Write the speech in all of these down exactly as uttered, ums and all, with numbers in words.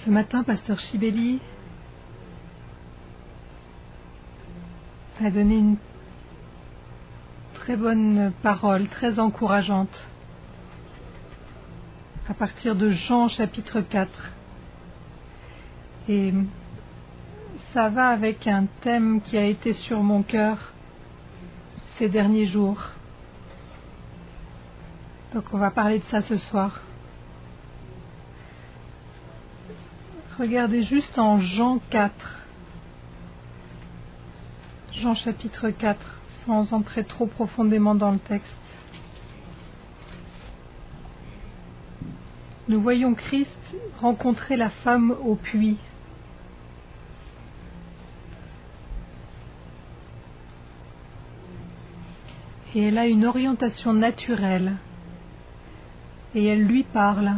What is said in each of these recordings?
Ce matin, Pasteur Chibelli a donné une très bonne parole, très encourageante, à partir de Jean chapitre quatre. Et ça va avec un thème qui a été sur mon cœur ces derniers jours. Donc on va parler de ça ce soir. Regardez juste en Jean quatre. Jean chapitre quatre, sans entrer trop profondément dans le texte. Nous voyons Christ rencontrer la femme au puits. Et elle a une orientation naturelle. Et elle lui parle.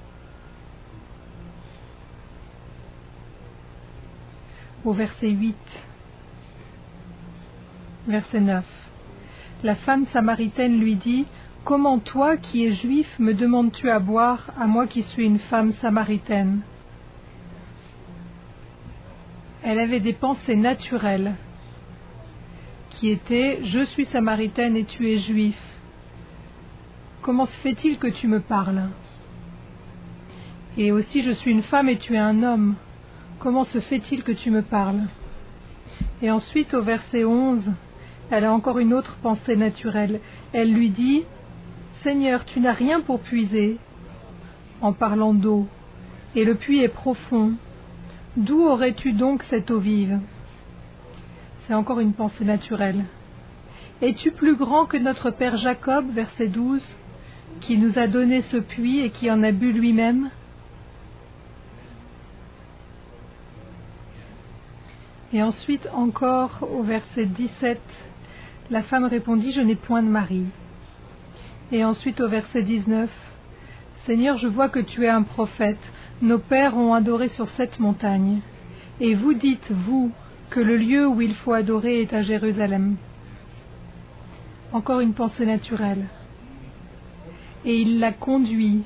Au verset huit, verset neuf. La femme samaritaine lui dit : « Comment toi, qui es juif, me demandes-tu à boire, à moi qui suis une femme samaritaine ?» Elle avait des pensées naturelles, qui étaient : « Je suis samaritaine et tu es juif. Comment se fait-il que tu me parles ? Et aussi, je suis une femme et tu es un homme. Comment se fait-il que tu me parles ? » Et ensuite, au verset onze, elle a encore une autre pensée naturelle. Elle lui dit : « Seigneur, tu n'as rien pour puiser, en parlant d'eau, et le puits est profond. D'où aurais-tu donc cette eau vive ? » C'est encore une pensée naturelle. « Es-tu plus grand que notre père Jacob, verset douze, qui nous a donné ce puits et qui en a bu lui-même ? » Et ensuite, encore au verset dix-sept, la femme répondit : « Je n'ai point de mari. » Et ensuite au verset dix-neuf, « Seigneur, je vois que tu es un prophète. Nos pères ont adoré sur cette montagne. Et vous dites, vous, que le lieu où il faut adorer est à Jérusalem. » Encore une pensée naturelle. Et il la conduit.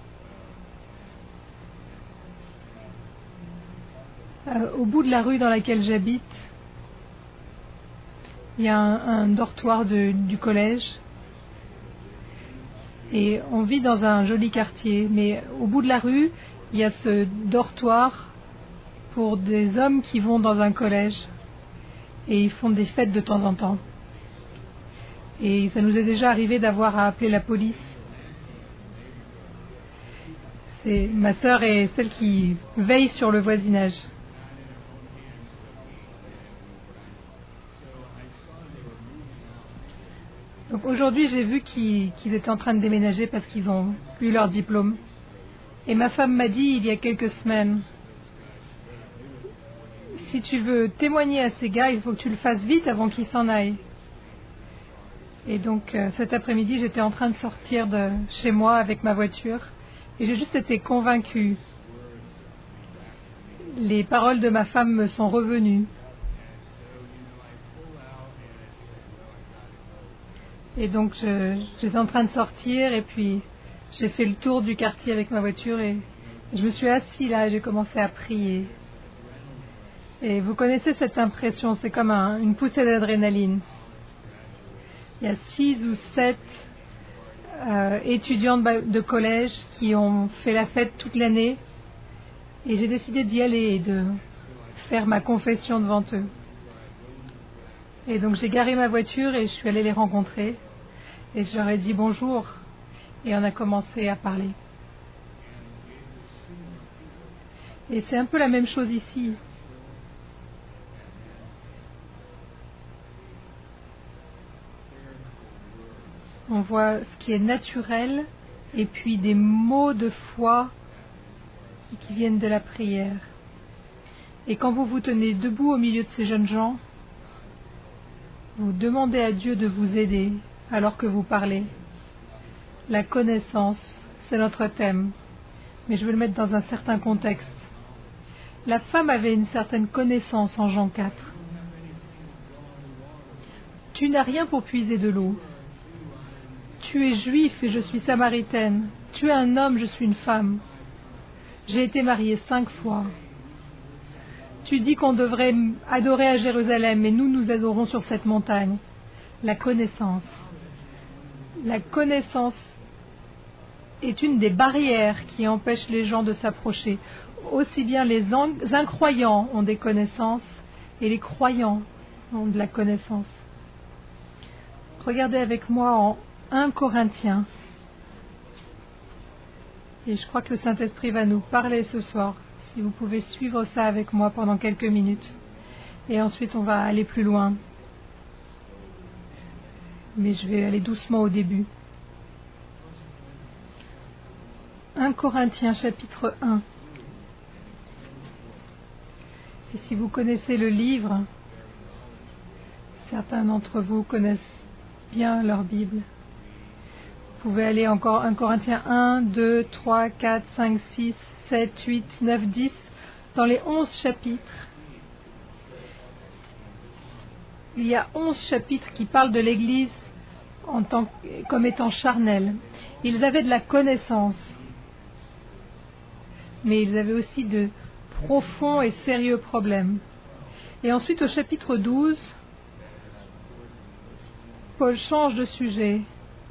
Euh, au bout de la rue dans laquelle j'habite, il y a un, un dortoir de, du collège. Et on vit dans un joli quartier. Mais au bout de la rue, il y a ce dortoir pour des hommes qui vont dans un collège. Et ils font des fêtes de temps en temps. Et ça nous est déjà arrivé d'avoir à appeler la police. C'est, ma sœur est celle qui veille sur le voisinage. Donc aujourd'hui, j'ai vu qu'ils, qu'ils étaient en train de déménager parce qu'ils ont eu leur diplôme. Et ma femme m'a dit il y a quelques semaines : si tu veux témoigner à ces gars, il faut que tu le fasses vite avant qu'ils s'en aillent. Et donc euh, cet après-midi, j'étais en train de sortir de chez moi avec ma voiture et j'ai juste été convaincue. Les paroles de ma femme me sont revenues. Et donc je, j'étais en train de sortir et puis j'ai fait le tour du quartier avec ma voiture et je me suis assise là et j'ai commencé à prier. Et vous connaissez cette impression, c'est comme un, une poussée d'adrénaline. Il y a six ou sept euh, étudiantes de collège qui ont fait la fête toute l'année et j'ai décidé d'y aller et de faire ma confession devant eux. Et donc j'ai garé ma voiture et je suis allée les rencontrer et je leur ai dit bonjour et on a commencé à parler. Et c'est un peu la même chose ici. On voit ce qui est naturel et puis des mots de foi qui viennent de la prière. Et quand vous vous tenez debout au milieu de ces jeunes gens, vous demandez à Dieu de vous aider alors que vous parlez. La connaissance, c'est notre thème, mais je veux le mettre dans un certain contexte. La femme avait une certaine connaissance en Jean quatre. Tu n'as rien pour puiser de l'eau. Tu es juif et je suis samaritaine. Tu es un homme, je suis une femme. J'ai été mariée cinq fois. Tu dis qu'on devrait adorer à Jérusalem, mais nous, nous adorons sur cette montagne. La connaissance. La connaissance est une des barrières qui empêchent les gens de s'approcher. Aussi bien les incroyants ont des connaissances et les croyants ont de la connaissance. Regardez avec moi en un Corinthiens. Et je crois que le Saint-Esprit va nous parler ce soir. Si vous pouvez suivre ça avec moi pendant quelques minutes. Et ensuite on va aller plus loin. Mais je vais aller doucement au début. un Corinthiens chapitre un. Et si vous connaissez le livre, certains d'entre vous connaissent bien leur Bible. Vous pouvez aller encore un Corinthiens un, deux, trois, quatre, cinq, six, sept, huit, neuf, dix, dans les onze chapitres. Il y a onze chapitres qui parlent de l'Église en tant, comme étant charnelle. Ils avaient de la connaissance, mais ils avaient aussi de profonds et sérieux problèmes. Et ensuite, au chapitre douze, Paul change de sujet.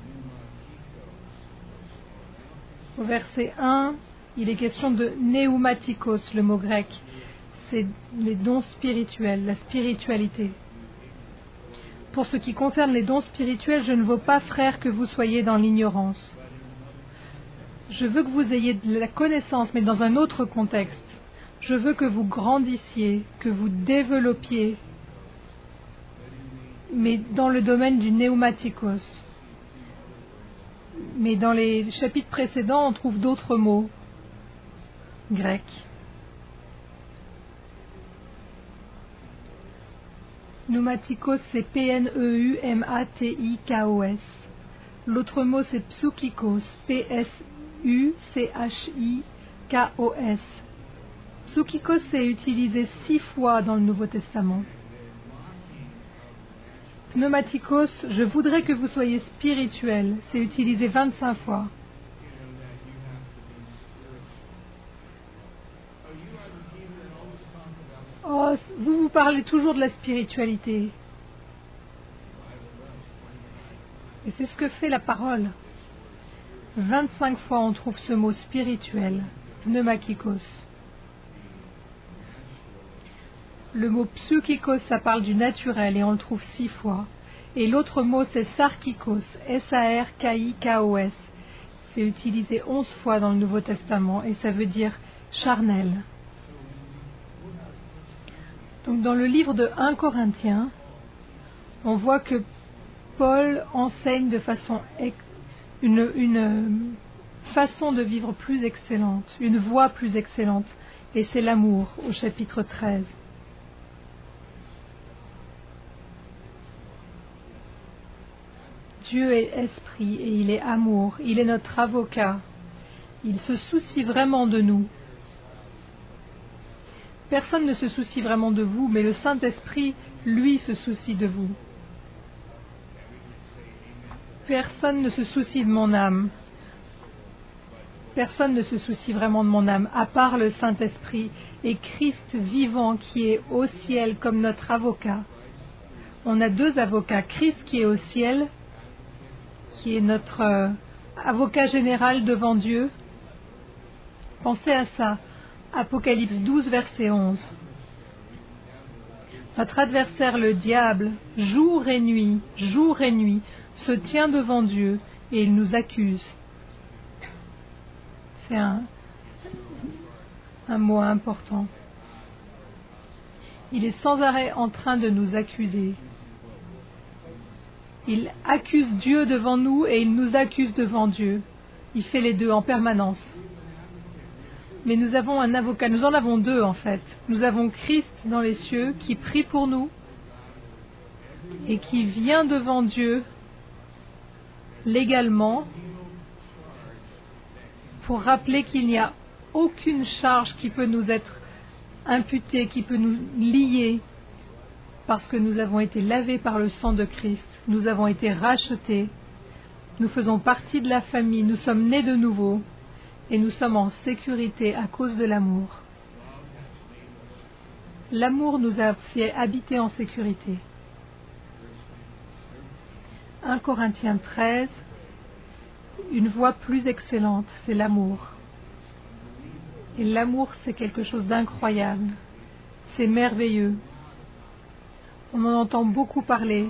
Au verset un, il est question de pneumatikos, le mot grec. C'est les dons spirituels, la spiritualité. Pour ce qui concerne les dons spirituels, je ne veux pas, frères, que vous soyez dans l'ignorance. Je veux que vous ayez de la connaissance, mais dans un autre contexte. Je veux que vous grandissiez, que vous développiez, mais dans le domaine du pneumatikos. Mais dans les chapitres précédents, on trouve d'autres mots grecs. Pneumatikos, c'est P N E U M A T I K O S. L'autre mot, c'est psoukikos, P S U C H I K O S. Psoukikos est utilisé six fois dans le Nouveau Testament. Pneumatikos, je voudrais que vous soyez spirituel, c'est utilisé vingt-cinq fois. Oh, vous vous parlez toujours de la spiritualité. Et c'est ce que fait la parole. vingt-cinq fois on trouve ce mot spirituel, pneumakikos. Le mot psoukikos, ça parle du naturel et on le trouve six fois. Et l'autre mot, c'est sarkikos, S A R K I K O S. C'est utilisé onze fois dans le Nouveau Testament et ça veut dire charnel. Donc dans le livre de un Corinthiens, on voit que Paul enseigne de façon une, une façon de vivre plus excellente, une voie plus excellente, et c'est l'amour au chapitre treize. Dieu est esprit et il est amour, il est notre avocat, il se soucie vraiment de nous. Personne ne se soucie vraiment de vous, mais le Saint-Esprit, lui, se soucie de vous. Personne ne se soucie de mon âme. Personne ne se soucie vraiment de mon âme, à part le Saint-Esprit et Christ vivant qui est au ciel comme notre avocat. On a deux avocats, Christ qui est au ciel, qui est notre euh, avocat général devant Dieu. Pensez à ça. Apocalypse douze, verset onze. Notre adversaire, le diable, jour et nuit, jour et nuit, se tient devant Dieu et il nous accuse. C'est un, un mot important. Il est sans arrêt en train de nous accuser. Il accuse Dieu devant nous et il nous accuse devant Dieu. Il fait les deux en permanence. Mais nous avons un avocat, nous en avons deux en fait. Nous avons Christ dans les cieux qui prie pour nous et qui vient devant Dieu légalement pour rappeler qu'il n'y a aucune charge qui peut nous être imputée, qui peut nous lier, parce que nous avons été lavés par le sang de Christ, nous avons été rachetés, nous faisons partie de la famille, nous sommes nés de nouveau, et nous sommes en sécurité à cause de l'amour. L'amour nous a fait habiter en sécurité. un Corinthiens treize, une voie plus excellente, c'est l'amour. Et l'amour, c'est quelque chose d'incroyable. C'est merveilleux. On en entend beaucoup parler.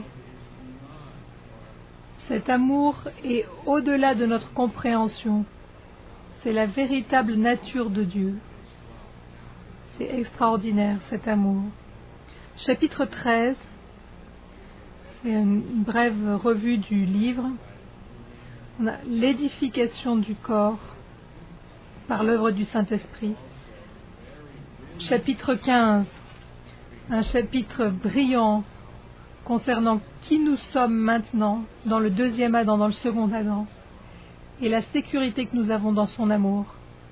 Cet amour est au-delà de notre compréhension. C'est la véritable nature de Dieu. C'est extraordinaire, cet amour. Chapitre treize, c'est une brève revue du livre. On a l'édification du corps par l'œuvre du Saint-Esprit. Chapitre quinze, un chapitre brillant concernant qui nous sommes maintenant dans le deuxième Adam, dans le second Adam, et la sécurité que nous avons dans son amour.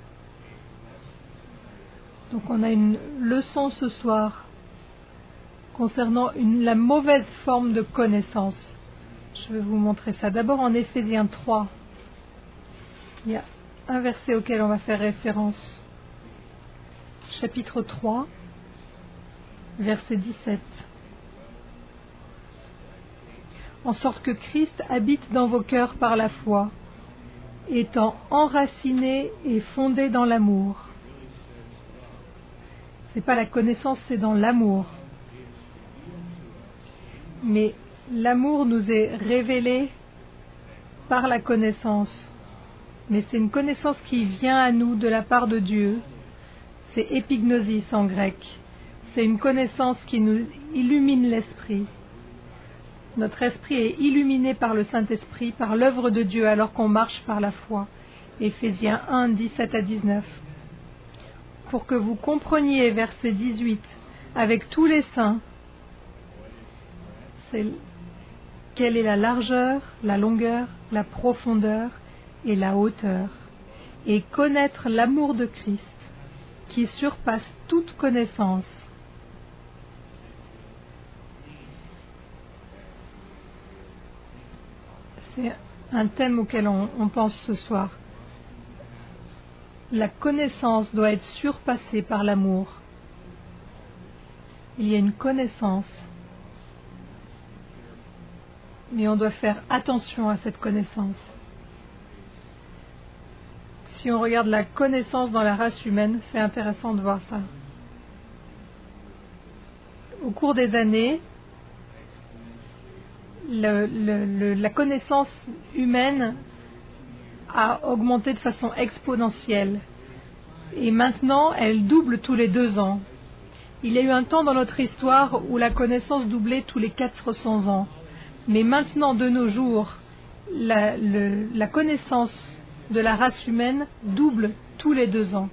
Donc on a une leçon ce soir concernant une, la mauvaise forme de connaissance. Je vais vous montrer ça. D'abord en Éphésiens trois, il y a un verset auquel on va faire référence. Chapitre trois, verset dix-sept. En sorte que Christ habite dans vos cœurs par la foi, étant enraciné et fondé dans l'amour. C'est pas la connaissance, c'est dans l'amour. Mais l'amour nous est révélé par la connaissance. Mais c'est une connaissance qui vient à nous de la part de Dieu. C'est épignosis en grec. C'est une connaissance qui nous illumine l'esprit. Notre esprit est illuminé par le Saint-Esprit, par l'œuvre de Dieu, alors qu'on marche par la foi. Éphésiens un, dix-sept à dix-neuf. Pour que vous compreniez, verset dix-huit, avec tous les saints, c'est quelle est la largeur, la longueur, la profondeur et la hauteur, et connaître l'amour de Christ, qui surpasse toute connaissance. C'est un thème auquel on, on pense ce soir. La connaissance doit être surpassée par l'amour. Il y a une connaissance, mais on doit faire attention à cette connaissance. Si on regarde la connaissance dans la race humaine, c'est intéressant de voir ça. Au cours des années, le, le, le, la connaissance humaine a augmenté de façon exponentielle. Et maintenant, elle double tous les deux ans. Il y a eu un temps dans notre histoire où la connaissance doublait tous les quatre cents ans. Mais maintenant, de nos jours, la, le, la connaissance de la race humaine double tous les deux ans.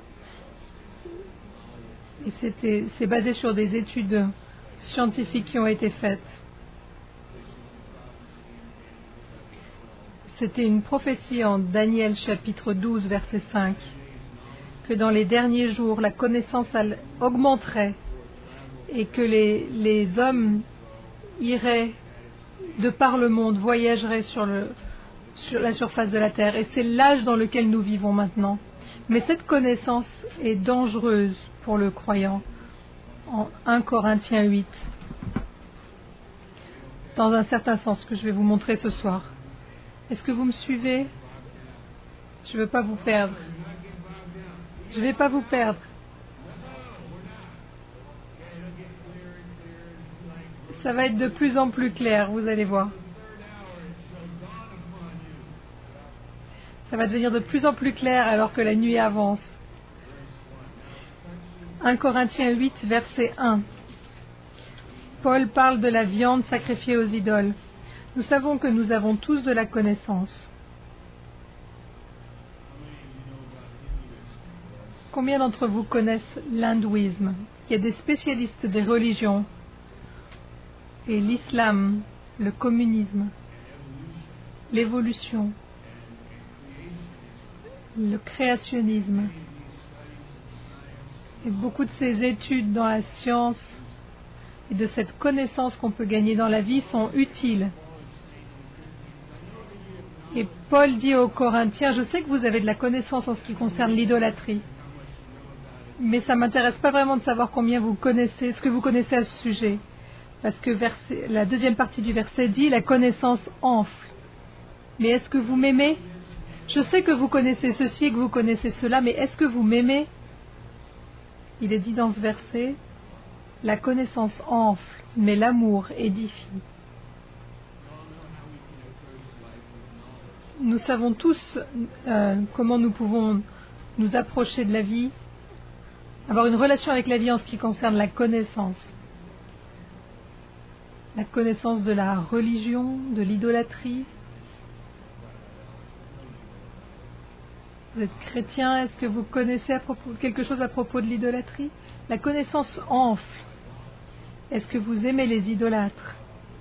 Et c'était, c'est basé sur des études scientifiques qui ont été faites. C'était une prophétie en Daniel chapitre douze, verset cinq, que dans les derniers jours, la connaissance augmenterait et que les, les hommes iraient de par le monde, voyageraient sur, le, sur la surface de la terre. Et c'est l'âge dans lequel nous vivons maintenant. Mais cette connaissance est dangereuse pour le croyant. En un Corinthiens huit, dans un certain sens que je vais vous montrer ce soir. Est-ce que vous me suivez? Je ne veux pas vous perdre. Je ne vais pas vous perdre. Ça va être de plus en plus clair, vous allez voir. Ça va devenir de plus en plus clair alors que la nuit avance. un Corinthiens huit, verset un. Paul parle de la viande sacrifiée aux idoles. Nous savons que nous avons tous de la connaissance. Combien d'entre vous connaissent l'hindouisme? Il y a des spécialistes des religions. Et l'islam, le communisme, l'évolution, le créationnisme. Et beaucoup de ces études dans la science et de cette connaissance qu'on peut gagner dans la vie sont utiles. Et Paul dit aux Corinthiens, je sais que vous avez de la connaissance en ce qui concerne l'idolâtrie, mais ça ne m'intéresse pas vraiment de savoir combien vous connaissez, ce que vous connaissez à ce sujet. Parce que verset, la deuxième partie du verset dit, la connaissance enfle. Mais est-ce que vous m'aimez? Je sais que vous connaissez ceci et que vous connaissez cela, mais est-ce que vous m'aimez? Il est dit dans ce verset, la connaissance enfle, mais l'amour édifie. Nous savons tous euh, comment nous pouvons nous approcher de la vie, avoir une relation avec la vie en ce qui concerne la connaissance. La connaissance de la religion, de l'idolâtrie. Vous êtes chrétien, est-ce que vous connaissez à propos, quelque chose à propos de l'idolâtrie? La connaissance enfle. Est-ce que vous aimez les idolâtres?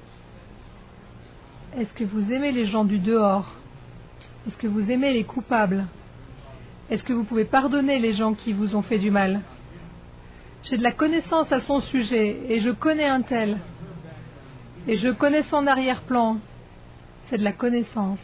Est-ce que vous aimez les gens du dehors? Est-ce que vous aimez les coupables? Est-ce que vous pouvez pardonner les gens qui vous ont fait du mal? J'ai de la connaissance à son sujet et je connais un tel. Et je connais son arrière-plan. C'est de la connaissance.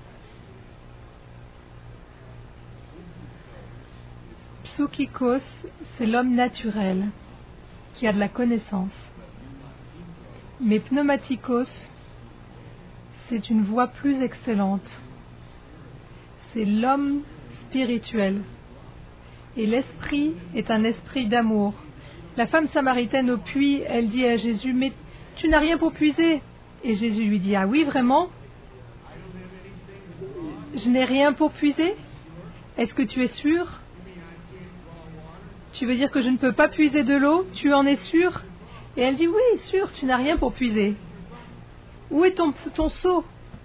Psychikos, c'est l'homme naturel qui a de la connaissance. Mais pneumatikos, c'est une voie plus excellente. C'est l'homme spirituel. Et l'esprit est un esprit d'amour. La femme samaritaine au puits, elle dit à Jésus, mais tu n'as rien pour puiser. Et Jésus lui dit, ah oui, vraiment? Je n'ai rien pour puiser? Est-ce que tu es sûr? Tu veux dire que je ne peux pas puiser de l'eau? Tu en es sûr? Et elle dit, oui, sûr, tu n'as rien pour puiser. Où est ton, ton seau?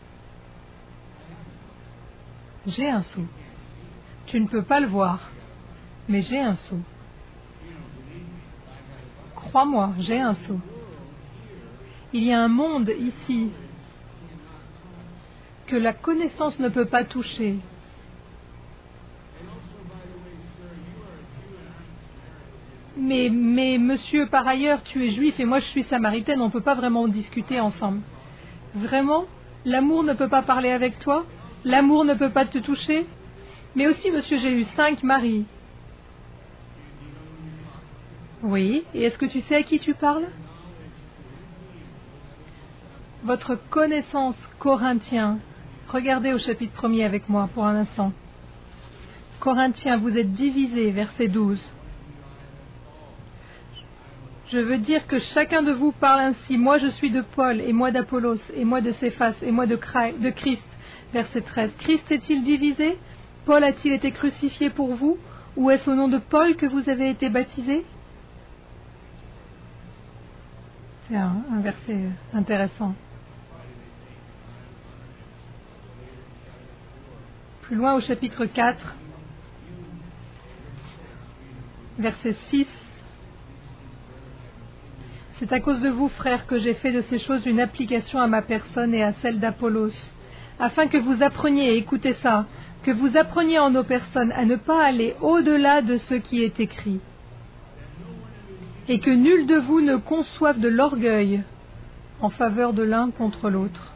J'ai un seau. Tu ne peux pas le voir, mais j'ai un seau. Crois-moi, j'ai un seau. Il y a un monde ici que la connaissance ne peut pas toucher. Mais, mais monsieur, par ailleurs, tu es juif et moi je suis samaritaine, on ne peut pas vraiment discuter ensemble. Vraiment? L'amour ne peut pas parler avec toi? L'amour ne peut pas te toucher? Mais aussi, monsieur, j'ai eu cinq maris. Oui, et est-ce que tu sais à qui tu parles? Votre connaissance, Corinthiens, regardez au chapitre premier avec moi pour un instant. Corinthiens, vous êtes divisés, verset douze. Je veux dire que chacun de vous parle ainsi. Moi, je suis de Paul, et moi d'Apollos, et moi de Céphas, et moi de Christ. Verset treize. Christ est-il divisé? Paul a-t-il été crucifié pour vous? Ou est-ce au nom de Paul que vous avez été baptisés? C'est un, un verset intéressant. Plus loin au chapitre quatre, verset six. C'est à cause de vous, frères, que j'ai fait de ces choses une application à ma personne et à celle d'Apollos, afin que vous appreniez, et écoutez ça, que vous appreniez en nos personnes à ne pas aller au-delà de ce qui est écrit, et que nul de vous ne conçoive de l'orgueil en faveur de l'un contre l'autre.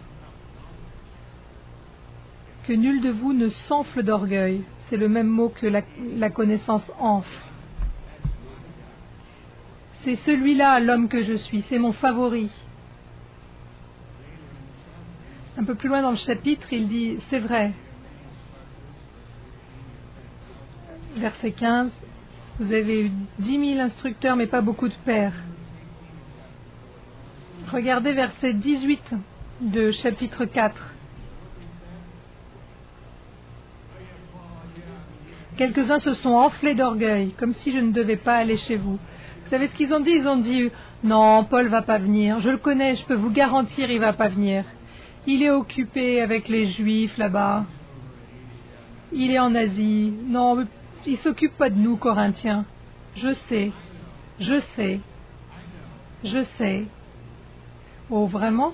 Que nul de vous ne s'enfle d'orgueil, c'est le même mot que la, la connaissance enfle. C'est celui-là, l'homme que je suis, c'est mon favori. Un peu plus loin dans le chapitre, il dit, c'est vrai. Verset quinze, vous avez eu dix mille instructeurs, mais pas beaucoup de pères. Regardez verset dix-huit de chapitre quatre. Quelques-uns se sont enflés d'orgueil, comme si je ne devais pas aller chez vous. Vous savez ce qu'ils ont dit? Ils ont dit, non, Paul va pas venir. Je le connais, je peux vous garantir, il va pas venir. Il est occupé avec les Juifs là-bas. Il est en Asie. Non, il s'occupe pas de nous, Corinthiens. Je sais, je sais, je sais. Oh, vraiment?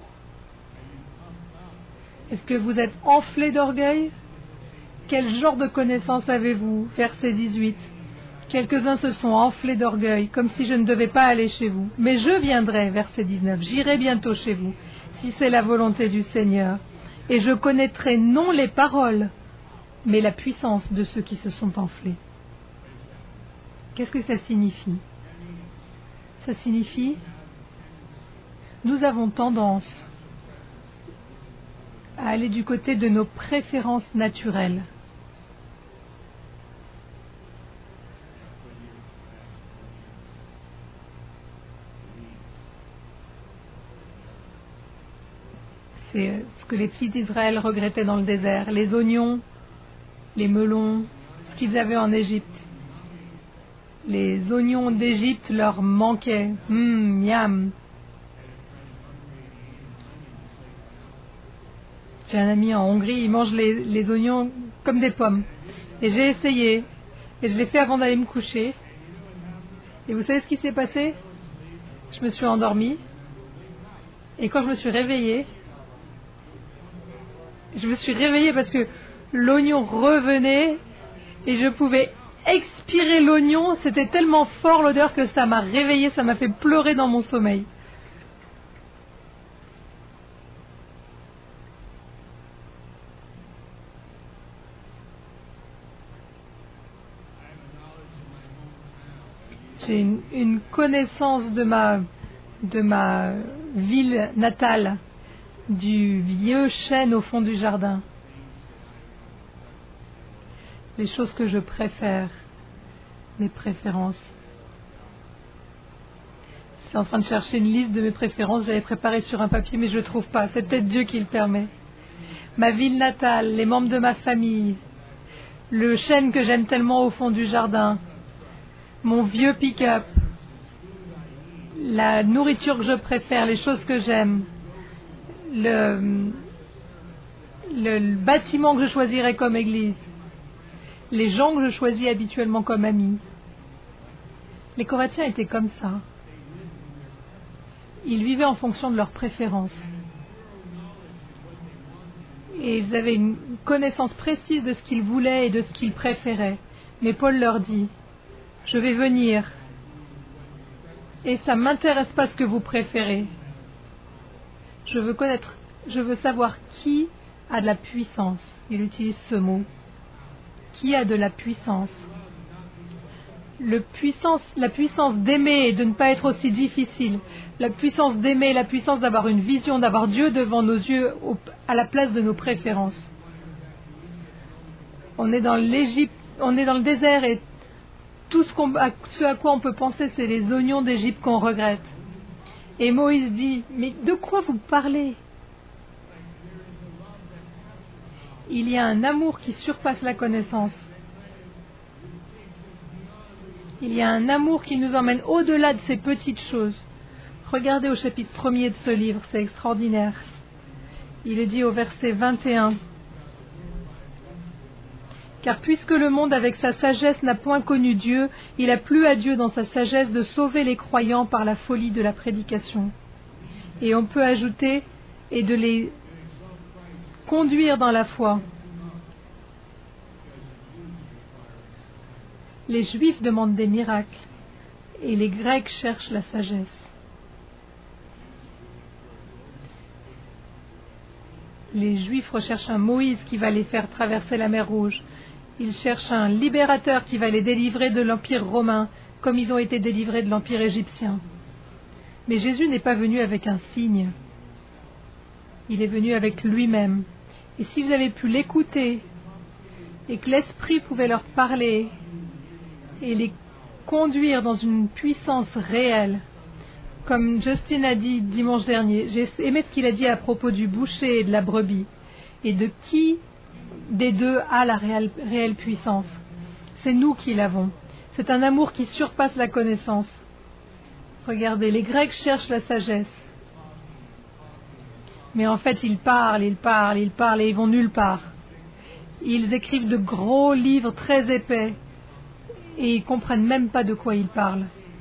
Est-ce que vous êtes enflés d'orgueil? Quel genre de connaissance avez-vous? Verset dix-huit. Quelques-uns se sont enflés d'orgueil, comme si je ne devais pas aller chez vous. Mais je viendrai, verset dix-neuf, j'irai bientôt chez vous, si c'est la volonté du Seigneur. et je connaîtrai non les paroles, mais la puissance de ceux qui se sont enflés. Qu'est-ce que ça signifie? Ça signifie, nous avons tendance à aller du côté de nos préférences naturelles. C'est ce que les fils d'Israël regrettaient dans le désert. Les oignons, les melons, ce qu'ils avaient en Égypte. Les oignons d'Égypte leur manquaient. Hum, miam. J'ai un ami en Hongrie, il mange les, les oignons comme des pommes. Et j'ai essayé. Et je l'ai fait avant d'aller me coucher. Et vous savez ce qui s'est passé? Je me suis endormie. Et quand je me suis réveillée, je me suis réveillée parce que l'oignon revenait et je pouvais expirer l'oignon. C'était tellement fort l'odeur que ça m'a réveillée, ça m'a fait pleurer dans mon sommeil. J'ai une, une connaissance de ma, de ma ville natale, du vieux chêne au fond du jardin. Les choses que je préfère, mes préférences. Je suis en train de chercher une liste de mes préférences, j'avais préparé sur un papier mais je ne le trouve pas, c'est peut-être Dieu qui le permet. Ma ville natale, les membres de ma famille, le chêne que j'aime tellement au fond du jardin, mon vieux pick-up, la nourriture que je préfère, les choses que j'aime, le, le, le bâtiment que je choisirais comme église, les gens que je choisis habituellement comme amis. Les Corinthiens étaient comme ça. Ils vivaient en fonction de leurs préférences. Et ils avaient une connaissance précise de ce qu'ils voulaient et de ce qu'ils préféraient. Mais Paul leur dit, je vais venir et ça ne m'intéresse pas ce que vous préférez. Je veux connaître, je veux savoir qui a de la puissance. Il utilise ce mot. Qui a de la puissance? Le puissance, la puissance d'aimer et de ne pas être aussi difficile. La puissance d'aimer, la puissance d'avoir une vision, d'avoir Dieu devant nos yeux au, à la place de nos préférences. On est dans l'Égypte, on est dans le désert et tout ce, qu'on, à, ce à quoi on peut penser, c'est les oignons d'Égypte qu'on regrette. Et Moïse dit, mais de quoi vous parlez? Il y a un amour qui surpasse la connaissance. Il y a un amour qui nous emmène au-delà de ces petites choses. Regardez au chapitre premier de ce livre, c'est extraordinaire. Il est dit au verset vingt et un. Car puisque le monde avec sa sagesse n'a point connu Dieu, il a plu à Dieu dans sa sagesse de sauver les croyants par la folie de la prédication. Et on peut ajouter, et de les conduire dans la foi. Les Juifs demandent des miracles et les Grecs cherchent la sagesse. Les Juifs recherchent un Moïse qui va les faire traverser la mer Rouge. Ils cherchent un libérateur qui va les délivrer de l'Empire romain, comme ils ont été délivrés de l'Empire égyptien. Mais Jésus n'est pas venu avec un signe. Il est venu avec lui-même. Et s'ils avaient pu l'écouter, et que l'Esprit pouvait leur parler, et les conduire dans une puissance réelle, comme Justin a dit dimanche dernier, j'ai aimé ce qu'il a dit à propos du boucher et de la brebis, et de qui des deux a la réelle, réelle puissance. C'est nous qui l'avons. C'est un amour qui surpasse la connaissance. Regardez, les Grecs cherchent la sagesse. Mais en fait, ils parlent, ils parlent, ils parlent et ils vont nulle part. Ils écrivent de gros livres très épais et ils ne comprennent même pas de quoi ils parlent.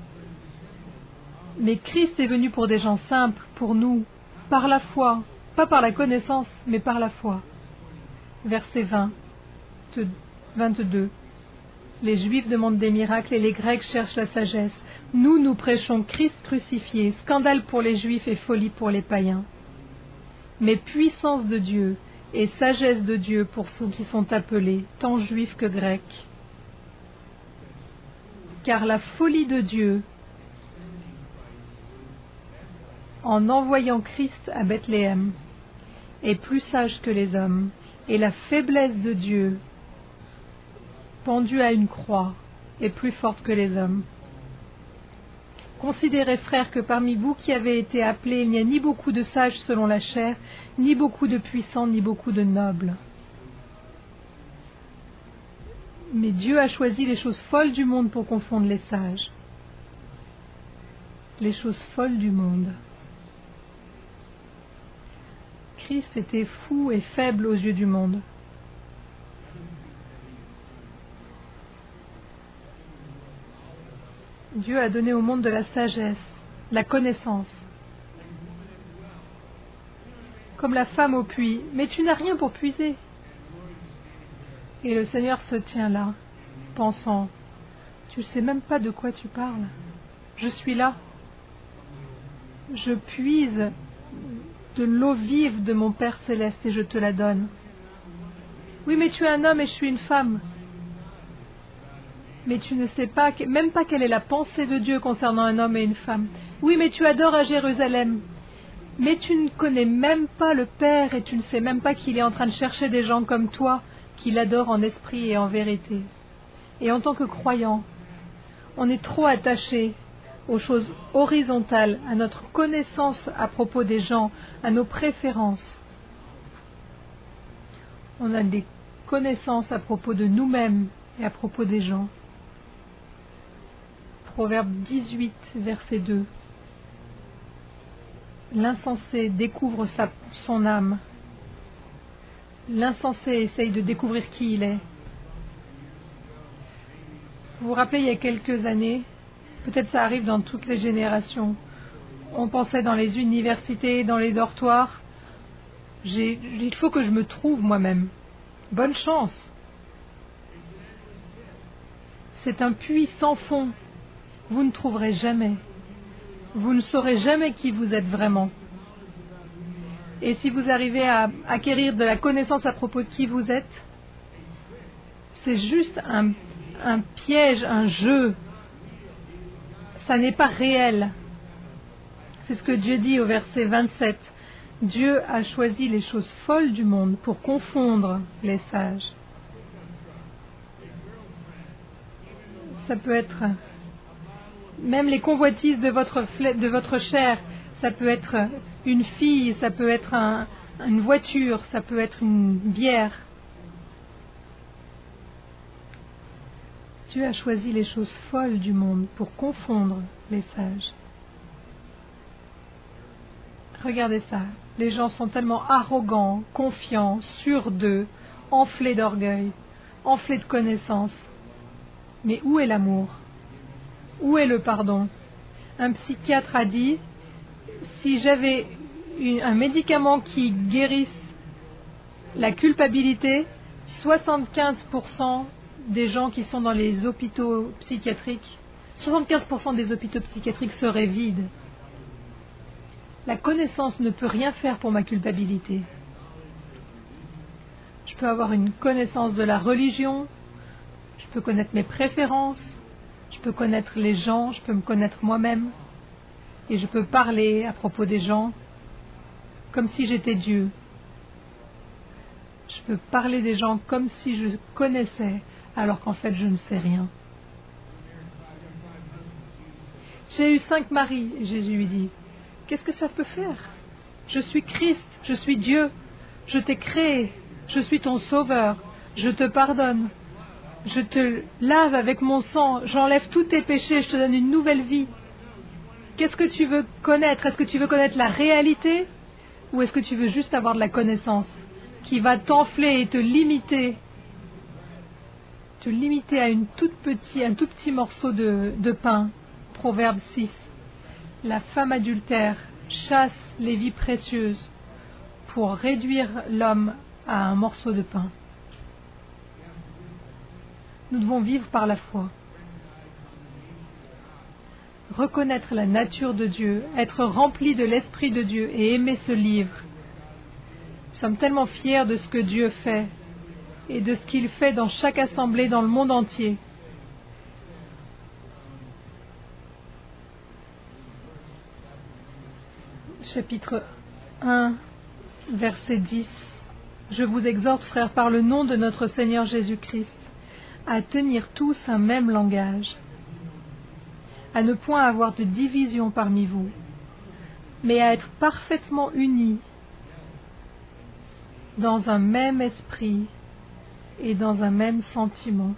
Mais Christ est venu pour des gens simples, pour nous, par la foi, pas par la connaissance, mais par la foi. Verset vingt, vingt-deux. Les Juifs demandent des miracles et les Grecs cherchent la sagesse. Nous, nous prêchons Christ crucifié, scandale pour les Juifs et folie pour les païens. Mais puissance de Dieu et sagesse de Dieu pour ceux qui sont appelés, tant juifs que grecs. Car la folie de Dieu, en envoyant Christ à Bethléem, est plus sage que les hommes, et la faiblesse de Dieu, pendue à une croix, est plus forte que les hommes. Considérez, frères, que parmi vous qui avez été appelés, il n'y a ni beaucoup de sages selon la chair, ni beaucoup de puissants, ni beaucoup de nobles. Mais Dieu a choisi les choses folles du monde pour confondre les sages. Les choses folles du monde. Christ était fou et faible aux yeux du monde. Dieu a donné au monde de la sagesse, la connaissance. Comme la femme au puits, mais tu n'as rien pour puiser. Et le Seigneur se tient là, pensant, tu ne sais même pas de quoi tu parles. Je suis là. Je puise de l'eau vive de mon Père Céleste et je te la donne. Oui, mais tu es un homme et je suis une femme. Mais tu ne sais pas, même pas quelle est la pensée de Dieu concernant un homme et une femme. Oui, mais tu adores à Jérusalem. Mais tu ne connais même pas le Père et tu ne sais même pas qu'il est en train de chercher des gens comme toi, qui l'adorent en esprit et en vérité. Et en tant que croyants, on est trop attachés aux choses horizontales, à notre connaissance à propos des gens, à nos préférences. On a des connaissances à propos de nous-mêmes et à propos des gens. Proverbe dix-huit, verset deux. L'insensé découvre sa, son âme. L'insensé essaye de découvrir qui il est. Vous vous rappelez, il y a quelques années, peut-être ça arrive dans toutes les générations, on pensait dans les universités, dans les dortoirs, j'ai, il faut que je me trouve moi-même. Bonne chance. C'est un puits sans fond. Vous ne trouverez jamais. Vous ne saurez jamais qui vous êtes vraiment. Et si vous arrivez à acquérir de la connaissance à propos de qui vous êtes, c'est juste un, un piège, un jeu. Ça n'est pas réel. C'est ce que Dieu dit au verset vingt-sept. Dieu a choisi les choses folles du monde pour confondre les sages. Ça peut être même les convoitises de votre, de votre chair, ça peut être une fille, ça peut être un, une voiture, ça peut être une bière. Dieu a choisi les choses folles du monde pour confondre les sages. Regardez ça, les gens sont tellement arrogants, confiants, sûrs d'eux, enflés d'orgueil, enflés de connaissances. Mais où est l'amour ? Où est le pardon ? Un psychiatre a dit, si j'avais une, un médicament qui guérisse la culpabilité, soixante-quinze pour cent des gens qui sont dans les hôpitaux psychiatriques, soixante-quinze pour cent des hôpitaux psychiatriques seraient vides. La connaissance ne peut rien faire pour ma culpabilité. Je peux avoir une connaissance de la religion, je peux connaître mes préférences, je peux connaître les gens, je peux me connaître moi-même, et je peux parler à propos des gens comme si j'étais Dieu. Je peux parler des gens comme si je connaissais, alors qu'en fait je ne sais rien. J'ai eu cinq maris, et Jésus lui dit, qu'est-ce que ça peut faire ? Je suis Christ, je suis Dieu, je t'ai créé, je suis ton sauveur, je te pardonne, je te lave avec mon sang, j'enlève tous tes péchés, je te donne une nouvelle vie. Qu'est-ce que tu veux connaître ? Est-ce que tu veux connaître la réalité ou est-ce que tu veux juste avoir de la connaissance qui va t'enfler et te limiter, te limiter à une toute petit, un tout petit morceau de, de pain ? Proverbe six. La femme adultère chasse les vies précieuses pour réduire l'homme à un morceau de pain. Nous devons vivre par la foi. Reconnaître la nature de Dieu, être rempli de l'Esprit de Dieu et aimer ce livre. Nous sommes tellement fiers de ce que Dieu fait et de ce qu'il fait dans chaque assemblée dans le monde entier. Chapitre un, verset dix. Je vous exhorte, frères, par le nom de notre Seigneur Jésus-Christ, à tenir tous un même langage, à ne point avoir de division parmi vous, mais à être parfaitement unis dans un même esprit et dans un même sentiment.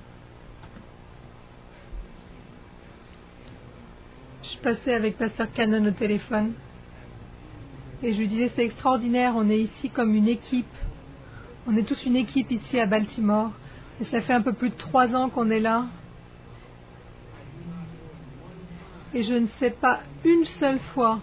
Je passais avec Pasteur Cannon au téléphone et je lui disais, c'est extraordinaire, on est ici comme une équipe, on est tous une équipe ici à Baltimore, et ça fait un peu plus de trois ans qu'on est là, et je ne sais pas une seule fois,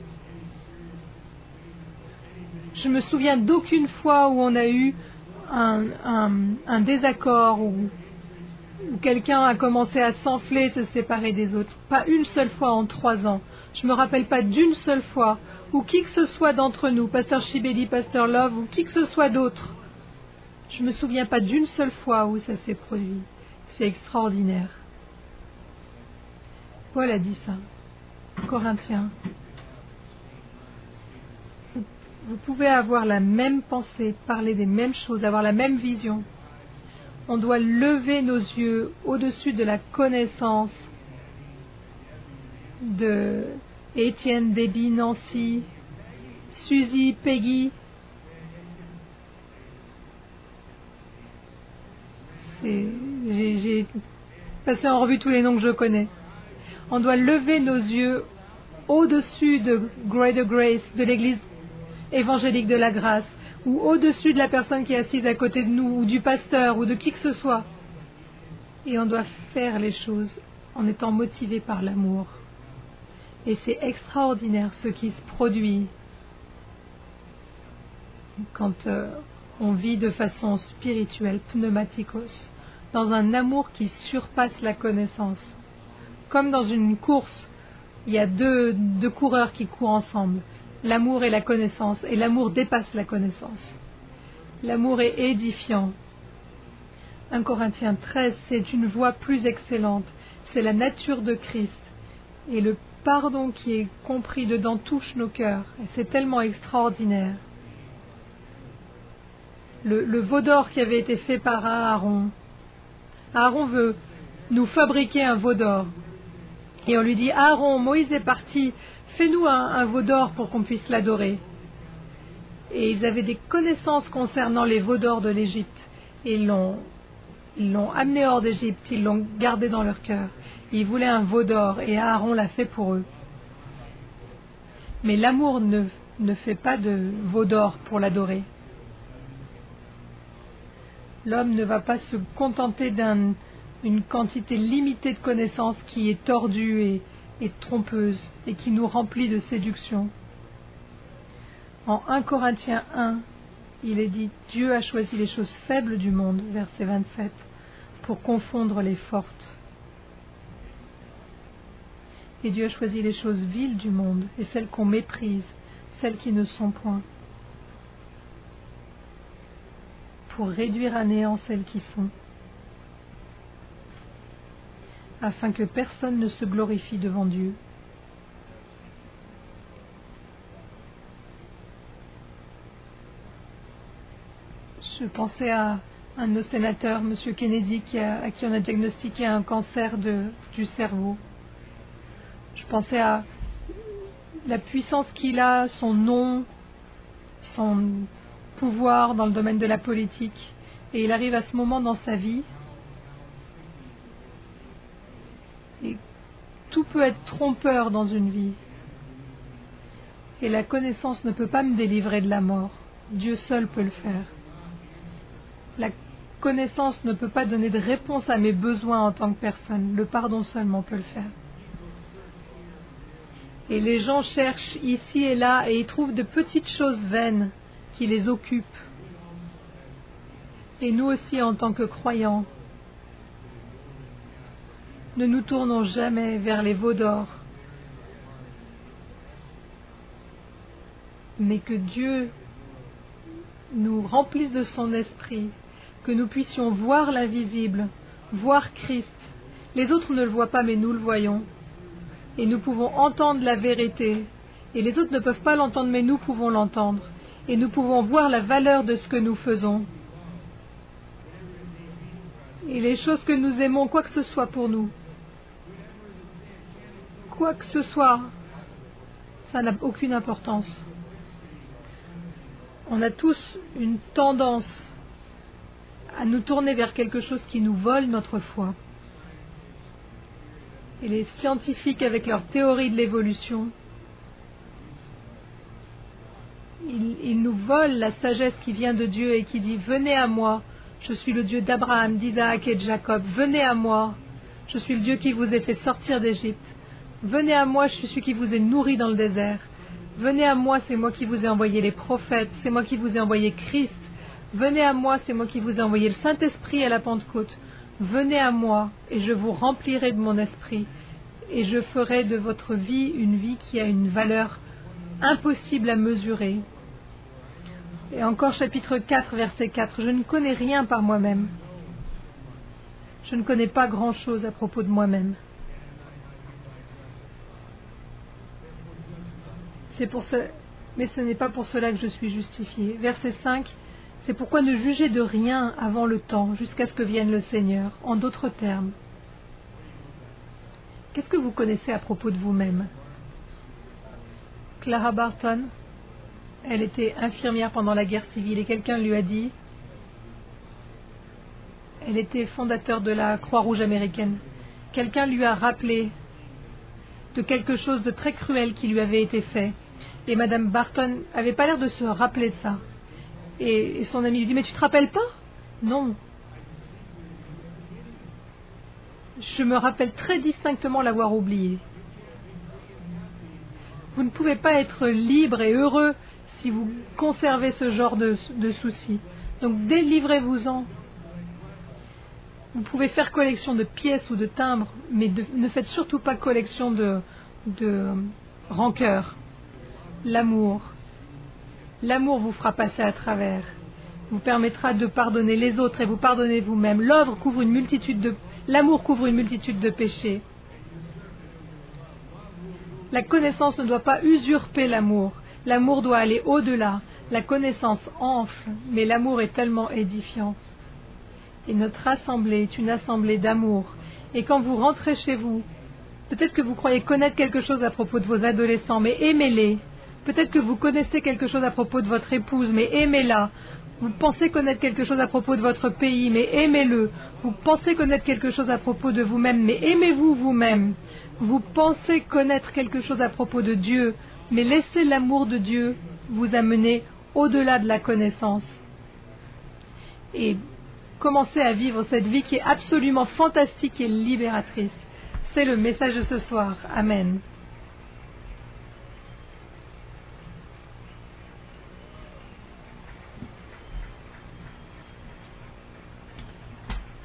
je me souviens d'aucune fois où on a eu un, un, un désaccord, où, où quelqu'un a commencé à s'enfler, se séparer des autres. Pas une seule fois en trois ans. Je ne me rappelle pas d'une seule fois où qui que ce soit d'entre nous, Pasteur Chibeli, Pasteur Love, ou qui que ce soit d'autre, je ne me souviens pas d'une seule fois où ça s'est produit. C'est extraordinaire. Paul a dit ça. Corinthiens. Vous, vous pouvez avoir la même pensée, parler des mêmes choses, avoir la même vision. On doit lever nos yeux au-dessus de la connaissance de Étienne, Debbie, Nancy, Suzy, Peggy. J'ai passé en revue tous les noms que je connais. On doit lever nos yeux au-dessus de Greater Grace, de l'Église évangélique de la grâce, ou au-dessus de la personne qui est assise à côté de nous, ou du pasteur, ou de qui que ce soit. Et on doit faire les choses en étant motivé par l'amour. Et c'est extraordinaire ce qui se produit quand euh, on vit de façon spirituelle, pneumatikos, dans un amour qui surpasse la connaissance. Comme dans une course, il y a deux, deux coureurs qui courent ensemble, l'amour et la connaissance, et l'amour dépasse la connaissance. L'amour est édifiant. un Corinthiens treize, c'est une voie plus excellente, c'est la nature de Christ, et le pardon qui est compris dedans touche nos cœurs, et c'est tellement extraordinaire. Le, le veau d'or qui avait été fait par Aaron, Aaron veut nous fabriquer un veau d'or, et on lui dit, Aaron, Moïse est parti, fais-nous un, un veau d'or pour qu'on puisse l'adorer. Et ils avaient des connaissances concernant les veaux d'or de l'Égypte, et ils l'ont Ils l'ont amené hors d'Égypte, ils l'ont gardé dans leur cœur. Ils voulaient un veau d'or et Aaron l'a fait pour eux. Mais l'amour ne, ne fait pas de veau d'or pour l'adorer. L'homme ne va pas se contenter d'une quantité limitée de connaissances qui est tordue et, et trompeuse et qui nous remplit de séduction. En un Corinthiens un, il est dit, Dieu a choisi les choses faibles du monde, verset vingt-sept, pour confondre les fortes. Et Dieu a choisi les choses viles du monde, et celles qu'on méprise, celles qui ne sont point, pour réduire à néant celles qui sont, afin que personne ne se glorifie devant Dieu. Je pensais à un de nos sénateurs, M. Kennedy, qui a, à qui on a diagnostiqué un cancer de, du cerveau. Je pensais à la puissance qu'il a, son nom, son pouvoir dans le domaine de la politique. Et il arrive à ce moment dans sa vie, et tout peut être trompeur dans une vie. Et la connaissance ne peut pas me délivrer de la mort. Dieu seul peut le faire. La connaissance ne peut pas donner de réponse à mes besoins en tant que personne. Le pardon seulement peut le faire. Et les gens cherchent ici et là et ils trouvent de petites choses vaines qui les occupent. Et nous aussi, en tant que croyants, ne nous tournons jamais vers les veaux d'or, mais que Dieu nous remplisse de son esprit, que nous puissions voir l'invisible, voir Christ. Les autres ne le voient pas, mais nous le voyons. Et nous pouvons entendre la vérité. Et les autres ne peuvent pas l'entendre, mais nous pouvons l'entendre. Et nous pouvons voir la valeur de ce que nous faisons. Et les choses que nous aimons, quoi que ce soit pour nous, quoi que ce soit, ça n'a aucune importance. On a tous une tendance à nous tourner vers quelque chose qui nous vole notre foi. Et les scientifiques, avec leur théorie de l'évolution, ils, ils nous volent la sagesse qui vient de Dieu et qui dit « Venez à moi, je suis le Dieu d'Abraham, d'Isaac et de Jacob. Venez à moi, je suis le Dieu qui vous ai fait sortir d'Égypte. Venez à moi, je suis celui qui vous ai nourri dans le désert. Venez à moi, c'est moi qui vous ai envoyé les prophètes, c'est moi qui vous ai envoyé Christ. Venez à moi, c'est moi qui vous ai envoyé le Saint-Esprit à la Pentecôte. Venez à moi, et je vous remplirai de mon esprit, et je ferai de votre vie une vie qui a une valeur impossible à mesurer. » Et encore chapitre quatre, verset quatre, « Je ne connais rien par moi-même. Je ne connais pas grand-chose à propos de moi-même. » C'est pour ce... Mais ce n'est pas pour cela que je suis justifié. Verset cinq, « C'est pourquoi ne jugez de rien avant le temps, jusqu'à ce que vienne le Seigneur. » En d'autres termes, qu'est-ce que vous connaissez à propos de vous-même? Clara Barton, elle était infirmière pendant la guerre civile et quelqu'un lui a dit, elle était fondateur de la Croix-Rouge américaine, quelqu'un lui a rappelé de quelque chose de très cruel qui lui avait été fait. Et Madame Barton avait pas l'air de se rappeler de ça. Et, et son ami lui dit, mais tu te rappelles pas? Non. Je me rappelle très distinctement l'avoir oublié. Vous ne pouvez pas être libre et heureux si vous conservez ce genre de, de soucis. Donc délivrez-vous-en. Vous pouvez faire collection de pièces ou de timbres, mais de, ne faites surtout pas collection de, de rancœur. L'amour. L'amour vous fera passer à travers. Vous permettra de pardonner les autres et vous pardonner vous-même. L'œuvre couvre une multitude de, l'amour couvre une multitude de péchés. La connaissance ne doit pas usurper l'amour. L'amour doit aller au-delà. La connaissance enfle, mais l'amour est tellement édifiant. Et notre assemblée est une assemblée d'amour. Et quand vous rentrez chez vous, peut-être que vous croyez connaître quelque chose à propos de vos adolescents, mais aimez-les. Peut-être que vous connaissez quelque chose à propos de votre épouse, mais aimez-la. Vous pensez connaître quelque chose à propos de votre pays, mais aimez-le. Vous pensez connaître quelque chose à propos de vous-même, mais aimez-vous vous-même. Vous pensez connaître quelque chose à propos de Dieu, mais laissez l'amour de Dieu vous amener au-delà de la connaissance. Et commencez à vivre cette vie qui est absolument fantastique et libératrice. C'est le message de ce soir. Amen.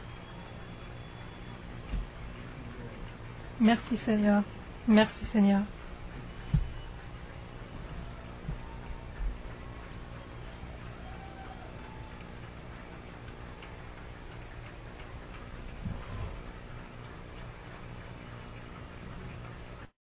Merci Seigneur. Merci Seigneur.